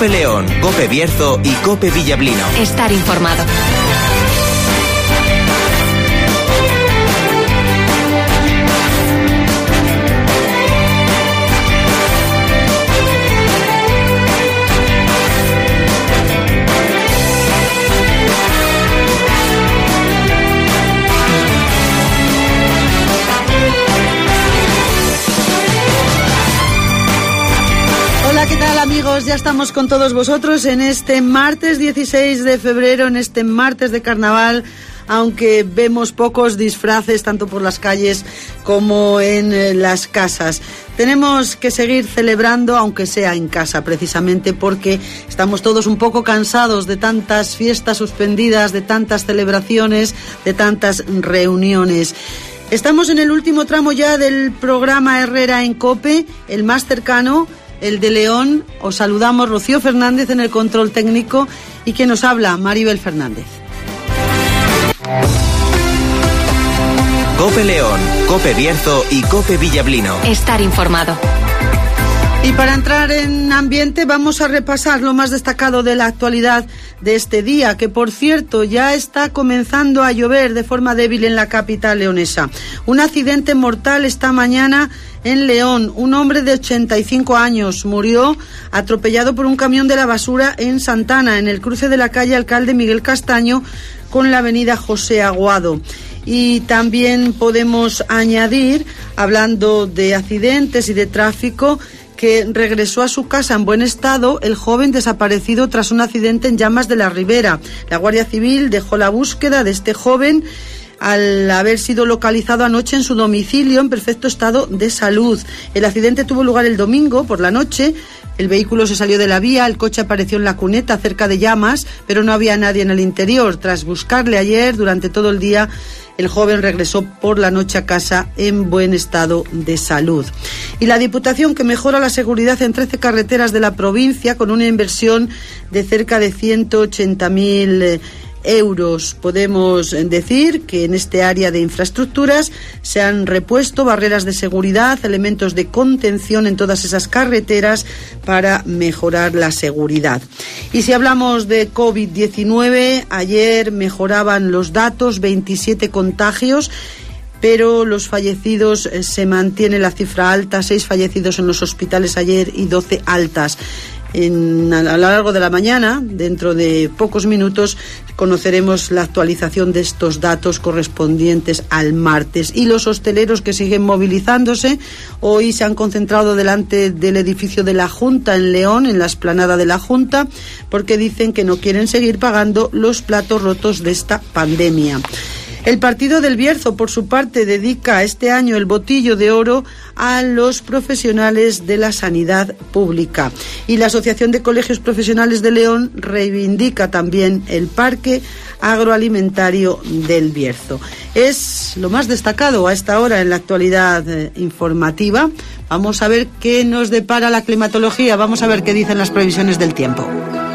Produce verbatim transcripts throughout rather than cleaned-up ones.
COPE León, COPE Bierzo y COPE Villablino. Estar informado. ¿Qué tal, amigos? Ya estamos con todos vosotros en este martes dieciséis de febrero, en este martes de carnaval, aunque vemos pocos disfraces tanto por las calles como en eh, las casas. Tenemos que seguir celebrando, aunque sea en casa, precisamente porque estamos todos un poco cansados de tantas fiestas suspendidas, de tantas celebraciones, de tantas reuniones. Estamos en el último tramo ya del programa Herrera en COPE, el más cercano, el de León. Os saludamos, Rocío Fernández en el control técnico, y quien nos habla, Maribel Fernández. COPE León, COPE Bierzo y COPE Villablino. Estar informado. Y para entrar en ambiente vamos a repasar lo más destacado de la actualidad de este día, que por cierto ya está comenzando a llover de forma débil en la capital leonesa. Un accidente mortal esta mañana en León. Un hombre de ochenta y cinco años murió atropellado por un camión de la basura en Santana, en el cruce de la calle Alcalde Miguel Castaño con la avenida José Aguado. Y también podemos añadir, hablando de accidentes y de tráfico, que regresó a su casa en buen estado el joven desaparecido tras un accidente en Llamas de la Ribera. La Guardia Civil dejó la búsqueda de este joven al haber sido localizado anoche en su domicilio en perfecto estado de salud. El accidente tuvo lugar el domingo por la noche. El vehículo se salió de la vía, el coche apareció en la cuneta cerca de Llamas, pero no había nadie en el interior. Tras buscarle ayer durante todo el día, el joven regresó por la noche a casa en buen estado de salud. Y la Diputación, que mejora la seguridad en trece carreteras de la provincia con una inversión de cerca de ciento ochenta mil euros. Podemos decir que en este área de infraestructuras se han repuesto barreras de seguridad, elementos de contención en todas esas carreteras para mejorar la seguridad. Y si hablamos de COVID diecinueve, ayer mejoraban los datos, veintisiete contagios, pero los fallecidos eh, se mantiene la cifra alta, seis fallecidos en los hospitales ayer y doce altas. En, a lo largo de la mañana, dentro de pocos minutos, conoceremos la actualización de estos datos correspondientes al martes. Y los hosteleros que siguen movilizándose, hoy se han concentrado delante del edificio de la Junta en León, en la explanada de la Junta, porque dicen que no quieren seguir pagando los platos rotos de esta pandemia. El partido del Bierzo, por su parte, dedica este año el botillo de oro a los profesionales de la sanidad pública. Y la Asociación de Colegios Profesionales de León reivindica también el parque agroalimentario del Bierzo. Es lo más destacado a esta hora en la actualidad eh, informativa. Vamos a ver qué nos depara la climatología, vamos a ver qué dicen las previsiones del tiempo.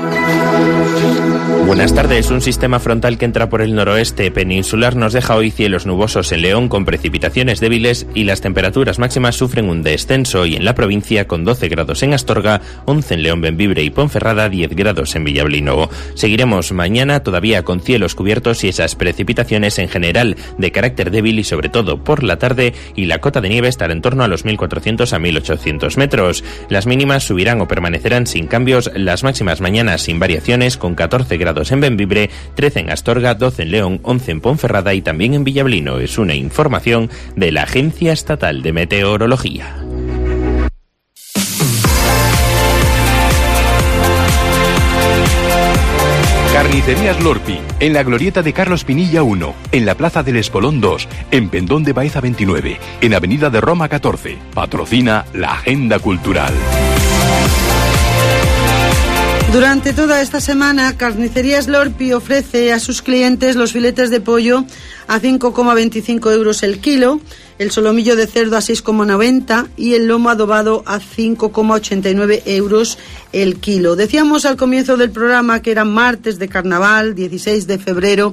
Buenas tardes. Un sistema frontal que entra por el noroeste peninsular nos deja hoy cielos nubosos en León con precipitaciones débiles y las temperaturas máximas sufren un descenso y en la provincia con doce grados en Astorga, once en León, Bembibre y Ponferrada, diez grados en Villablino. Seguiremos mañana todavía con cielos cubiertos y esas precipitaciones en general de carácter débil y sobre todo por la tarde, y la cota de nieve estará en torno a los mil cuatrocientos a mil ochocientos metros. Las mínimas subirán o permanecerán sin cambios, las máximas mañana sin variaciones con catorce grados en Bembibre, trece en Astorga, doce en León, once en Ponferrada y también en Villablino. Es una información de la Agencia Estatal de Meteorología. Carnicerías Lorpi, en la glorieta de Carlos Pinilla uno, en la Plaza del Espolón dos, en Pendón de Baeza veintinueve, en Avenida de Roma catorce. Patrocina la Agenda Cultural. Durante toda esta semana, Carnicerías Lorpi ofrece a sus clientes los filetes de pollo a cinco coma veinticinco euros el kilo, el solomillo de cerdo a seis coma noventa y el lomo adobado a cinco coma ochenta y nueve euros el kilo. Decíamos al comienzo del programa que era martes de carnaval, dieciséis de febrero,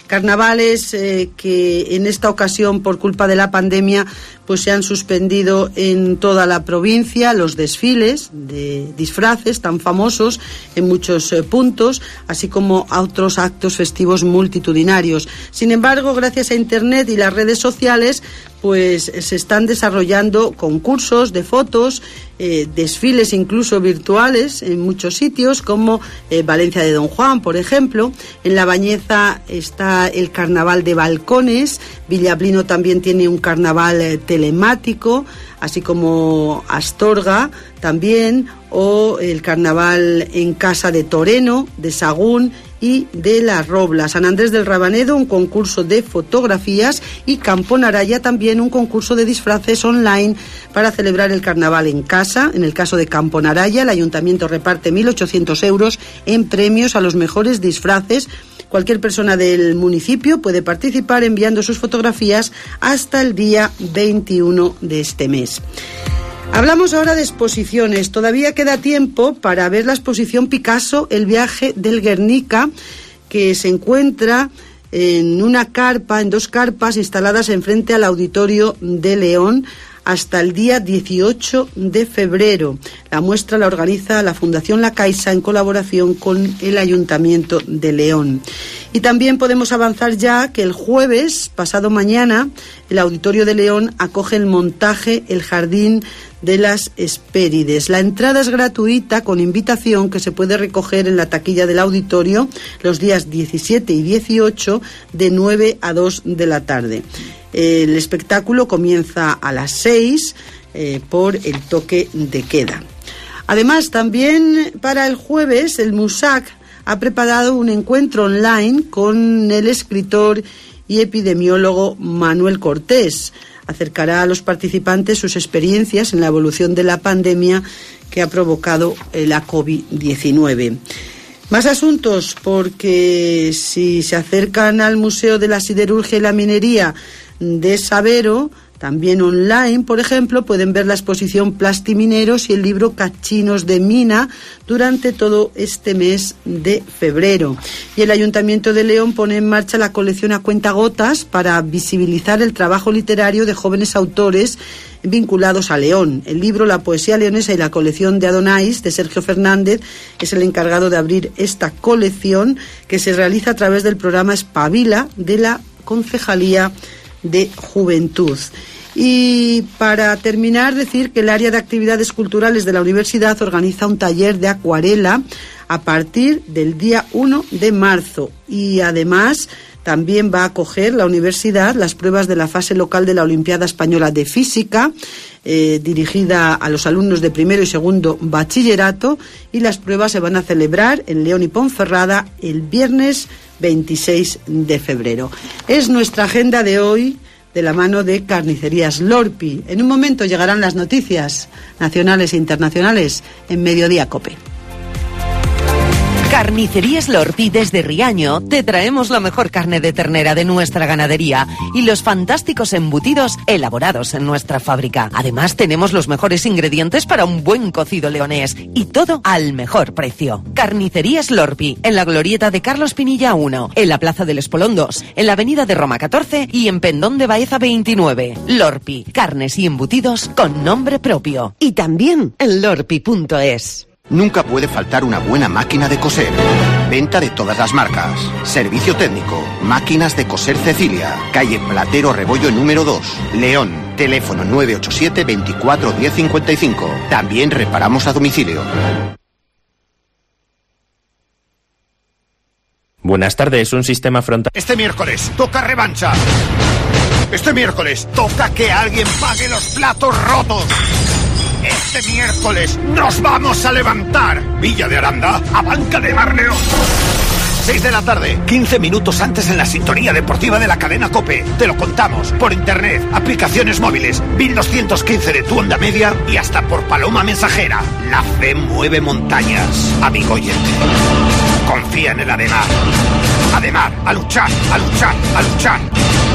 Carnavales eh, que en esta ocasión, por culpa de la pandemia, pues se han suspendido en toda la provincia los desfiles de disfraces tan famosos en muchos eh, puntos, así como otros actos festivos multitudinarios. Sin embargo, gracias a Internet y las redes sociales, pues se están desarrollando concursos de fotos, eh, desfiles incluso virtuales en muchos sitios, como eh, Valencia de Don Juan, por ejemplo. En La Bañeza está el Carnaval de Balcones, Villablino también tiene un carnaval eh, telemático, así como Astorga también, o el carnaval en Casa de Toreno, de Sagún y de La Robla. San Andrés del Rabanedo, un concurso de fotografías, y Camponaraya también un concurso de disfraces online para celebrar el carnaval en casa. En el caso de Camponaraya, el ayuntamiento reparte mil ochocientos euros en premios a los mejores disfraces. Cualquier persona del municipio puede participar enviando sus fotografías hasta el día veintiuno de este mes. Hablamos ahora de exposiciones. Todavía queda tiempo para ver la exposición Picasso, el viaje del Guernica, que se encuentra en una carpa, en dos carpas instaladas enfrente al Auditorio de León, hasta el día dieciocho de febrero. La muestra la organiza la Fundación La Caixa en colaboración con el Ayuntamiento de León. Y también podemos avanzar ya que el jueves, pasado mañana, el Auditorio de León acoge el montaje El Jardín de las Hespérides. La entrada es gratuita, con invitación, que se puede recoger en la taquilla del auditorio los días diecisiete y dieciocho de nueve a dos de la tarde. El espectáculo comienza a las seis eh, por el toque de queda. Además, también para el jueves, el MUSAC ha preparado un encuentro online con el escritor y epidemiólogo Manuel Cortés. Acercará a los participantes sus experiencias en la evolución de la pandemia que ha provocado la covid diecinueve. Más asuntos, porque si se acercan al Museo de la Siderurgia y la Minería de Sabero, también online, por ejemplo, pueden ver la exposición Plastimineros y el libro Cachinos de Mina durante todo este mes de febrero. Y el Ayuntamiento de León pone en marcha la colección A Cuentagotas para visibilizar el trabajo literario de jóvenes autores vinculados a León. El libro La Poesía Leonesa y la colección de Adonais, de Sergio Fernández, es el encargado de abrir esta colección, que se realiza a través del programa Espabila de la Concejalía de Juventud. Y para terminar, decir que el área de actividades culturales de la universidad organiza un taller de acuarela a partir del día uno de marzo, y además también va a acoger la universidad las pruebas de la fase local de la Olimpiada Española de Física, eh, dirigida a los alumnos de primero y segundo bachillerato, y las pruebas se van a celebrar en León y Ponferrada el viernes veintiséis de febrero. Es nuestra agenda de hoy, de la mano de Carnicerías Lorpi. En un momento llegarán las noticias nacionales e internacionales en Mediodía COPE. Carnicerías Lorpi desde Riaño te traemos la mejor carne de ternera de nuestra ganadería y los fantásticos embutidos elaborados en nuestra fábrica. Además, tenemos los mejores ingredientes para un buen cocido leonés, y todo al mejor precio. Carnicerías Lorpi, en la glorieta de Carlos Pinilla uno, en la Plaza del Espolón dos, en la Avenida de Roma catorce y en Pendón de Baeza veintinueve. Lorpi, carnes y embutidos con nombre propio. Y también en lorpi punto es. Nunca puede faltar una buena máquina de coser. Venta de todas las marcas. Servicio técnico. Máquinas de coser Cecilia. Calle Platero Rebollo número dos. León. Teléfono nueve ocho siete, veinticuatro, diez cincuenta y cinco. También reparamos a domicilio. Buenas tardes, un sistema frontal. Este miércoles toca revancha. Este miércoles toca que alguien pague los platos rotos. Este miércoles nos vamos a levantar. Villa de Aranda, a Banca de Mar León. seis de la tarde, quince minutos antes en la sintonía deportiva de la cadena COPE. Te lo contamos por internet, aplicaciones móviles, mil doscientos quince de tu onda media y hasta por Paloma Mensajera. La fe mueve montañas, amigo oyente. Confía en el Ademar. Ademar, a luchar, a luchar, a luchar.